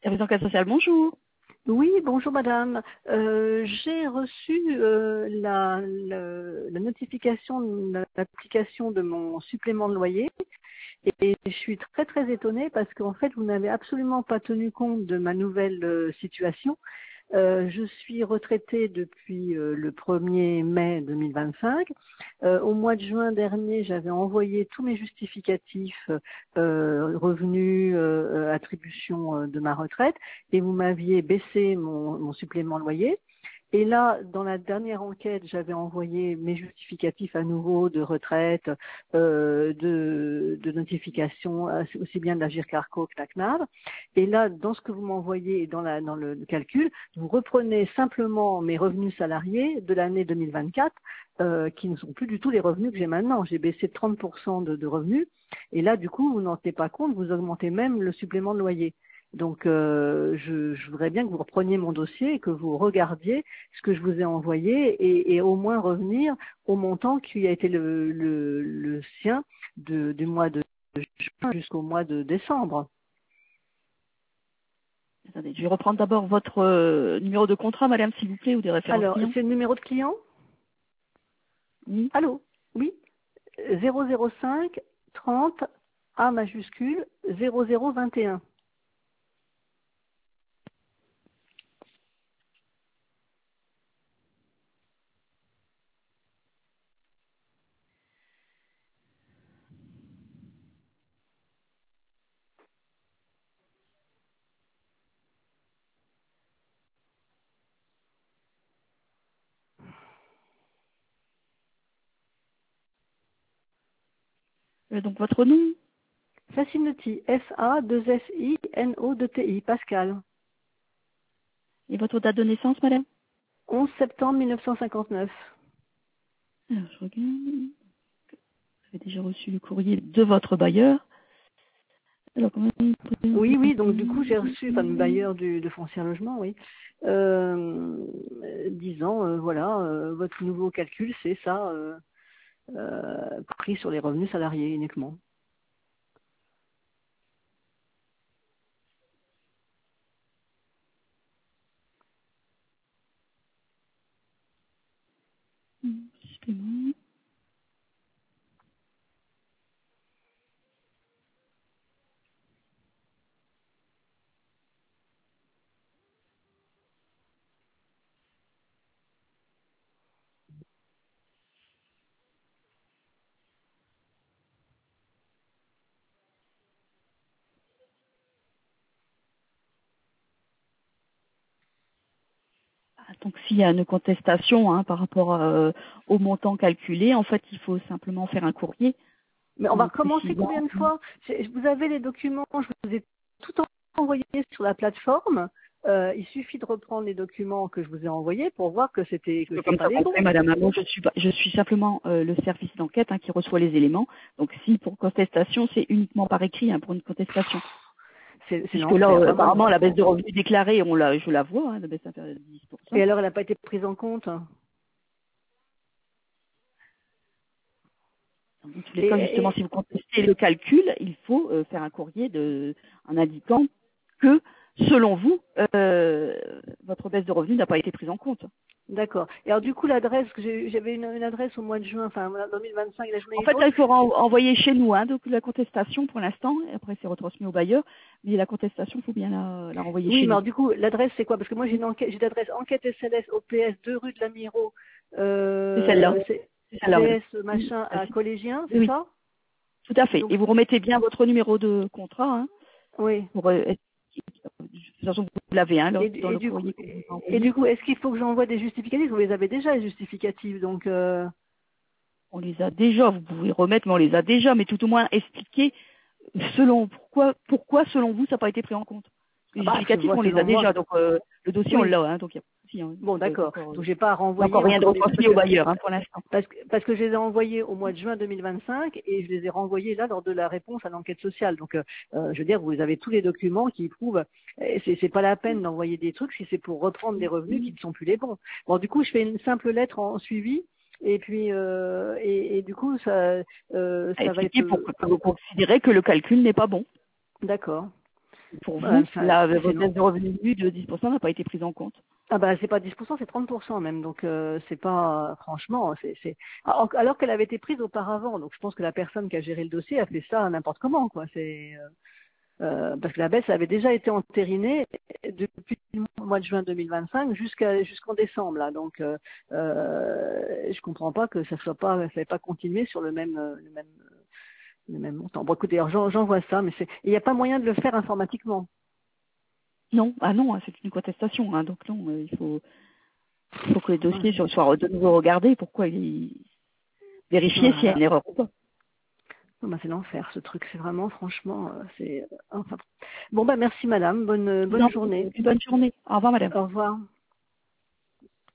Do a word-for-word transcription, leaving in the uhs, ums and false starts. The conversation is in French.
Service d'enquête sociale, bonjour. Oui, bonjour madame. Euh, j'ai reçu euh, la, la, la notification de l'application de mon supplément de loyer et je suis très très étonnée parce qu'en fait vous n'avez absolument pas tenu compte de ma nouvelle euh, situation. Euh, je suis retraitée depuis euh, le premier mai deux mille vingt-cinq. Euh, au mois de juin dernier, j'avais envoyé tous mes justificatifs, euh, revenus, euh, attribution euh, de ma retraite, et vous m'aviez baissé mon, mon supplément de loyer. Et là, dans la dernière enquête, j'avais envoyé mes justificatifs à nouveau de retraite, euh, de, de notification, aussi bien de la GIRCARCO que la C N A V. Et là, dans ce que vous m'envoyez et dans, la, dans le, le calcul, vous reprenez simplement mes revenus salariés de l'année deux mille vingt-quatre, euh, qui ne sont plus du tout les revenus que j'ai maintenant. J'ai baissé de trente pour cent de, de revenus. Et là, du coup, vous n'en tenez pas compte, vous augmentez même le supplément de loyer. Donc, euh, je, je voudrais bien que vous repreniez mon dossier et que vous regardiez ce que je vous ai envoyé et, et au moins revenir au montant qui a été le, le, le sien de, du mois de juin jusqu'au mois de décembre. Attendez, je vais reprendre d'abord votre euh, numéro de contrat, madame, s'il vous plaît, ou des références Alors, clients. c'est le numéro de client? Oui. Allô? Oui? zéro zéro cinq trente A majuscule zéro zéro vingt et un. Euh, donc votre nom Facinoti, F A deux S I N O deux T I, Pascal. et votre date de naissance, madame. onze septembre mille neuf cent cinquante-neuf. Alors, je regarde. Vous avez déjà reçu le courrier de votre bailleur. Alors, comment... Oui, oui, donc du coup j'ai reçu, enfin le bailleur du, de Foncière Logement, oui, euh, disant, euh, voilà, euh, votre nouveau calcul, c'est ça, euh, euh, pris sur les revenus salariés uniquement. Supplément. Ah, donc s'il y a une contestation hein, par rapport euh, au montant calculé, en fait, il faut simplement faire un courrier Mais on va en recommencer précisant. combien de fois? J'ai- Vous avez les documents, je vous ai tout envoyé sur la plateforme. Euh, il suffit de reprendre les documents que je vous ai envoyés pour voir que c'était que C'est c'est comme pas ça les qu'on bons. fait, madame Hamon. Je suis, pas- je suis simplement euh, le service d'enquête hein, qui reçoit les éléments. Donc si pour contestation, c'est uniquement par écrit hein, pour une contestation. C'est c'est Puisque là, l'enfer. euh, Enfin, moi, apparemment, la baisse de revenus déclarée, on la, je la vois, hein, la baisse inférieure de dix pour et cent. alors, elle n'a pas été prise en compte. Dans tous les Et, cas, justement, et, si vous contestez le calcul, il faut euh, faire un courrier de, en indiquant que, selon vous, euh, votre baisse de revenus n'a pas été prise en compte. D'accord. Et alors du coup l'adresse que j'ai, j'avais une, une adresse au mois de juin, enfin en deux mille vingt-cinq, là j'en ai En une fait, là, autre. il faudra en- envoyer chez nous hein, donc la contestation pour l'instant, et après c'est retransmis au bailleur. Mais la contestation, il faut bien la, la renvoyer Oui, chez mais nous. alors du coup l'adresse c'est quoi? Parce que moi j'ai une enquête, j'ai l'adresse enquête S L S O P S deux rue de la Miro, C'est celle-là. euh, c'est C'est celle-là, C madame. S Oui, machin tout à à fait. collégien, Oui, c'est oui, ça? tout à fait. Donc Et vous remettez bien votre numéro de contrat. Hein, oui. pour, euh, être- de toute façon, vous l'avez hein, Et, lors- dans et le du coup courrier qu'on vous a et envoyé. du coup est-ce qu'il faut que j'envoie des justificatifs? Vous les avez déjà les justificatifs, donc euh, On les a déjà, vous pouvez remettre, mais on les a déjà, mais tout au moins expliquer selon pourquoi, pourquoi selon vous ça n'a pas été pris en compte. Les bah je justificatifs, vois on les a selon moi. déjà, donc euh, le dossier on Oui. l'a, hein, donc il n'y a pas de souci, hein, Bon c'est d'accord. encore, Donc j'ai pas à il n'y a renvoyer encore rien de encore des retransmis parce au que bailleur hein, pour l'instant. Parce que, parce que je les ai envoyés au mois de juin deux mille vingt-cinq et je les ai renvoyés là lors de la réponse à l'enquête sociale. Donc, euh, euh, je veux dire, vous avez tous les documents qui prouvent. et C'est, c'est pas la peine d'envoyer des trucs si c'est pour reprendre des revenus qui ne sont plus les bons. Bon, du coup, je fais une simple lettre en suivi et puis euh, et, et du coup, ça, euh, À ça va être expliquer pour euh, que vous considérez que le calcul n'est pas bon. d'accord. Pour vous, Euh, ça- la, c'est votre long. baisse de revenus de dix pour cent n'a pas été prise en compte. Ah bah c'est pas dix pour cent, c'est trente pour cent même. Donc euh, c'est pas franchement, c'est c'est alors alors qu'elle avait été prise auparavant. Donc je pense que la personne qui a géré le dossier a fait ça n'importe comment quoi. C'est euh, euh, parce que la baisse avait déjà été entérinée depuis le mois de juin deux mille vingt-cinq jusqu'à jusqu'en décembre là. Donc euh, euh, je comprends pas que ça soit pas ça ait pas continué sur le même euh, le même le même montant. Bon écoutez, alors j'en- j'envoie ça, mais c'est il n'y a pas moyen de le faire informatiquement. Non, ah non, hein, c'est une contestation, hein, donc non, euh, il faut, il faut que les dossiers Ouais. soient soient de nouveau regardés. Pourquoi il vérifier s'il y a Voilà. une erreur ou pas. Oh, bah, c'est l'enfer ce truc, c'est vraiment franchement euh, c'est euh, enfin. Bon bah merci madame, bonne Je vous en bonne prie, journée. une bonne journée. Au revoir, madame. Au revoir.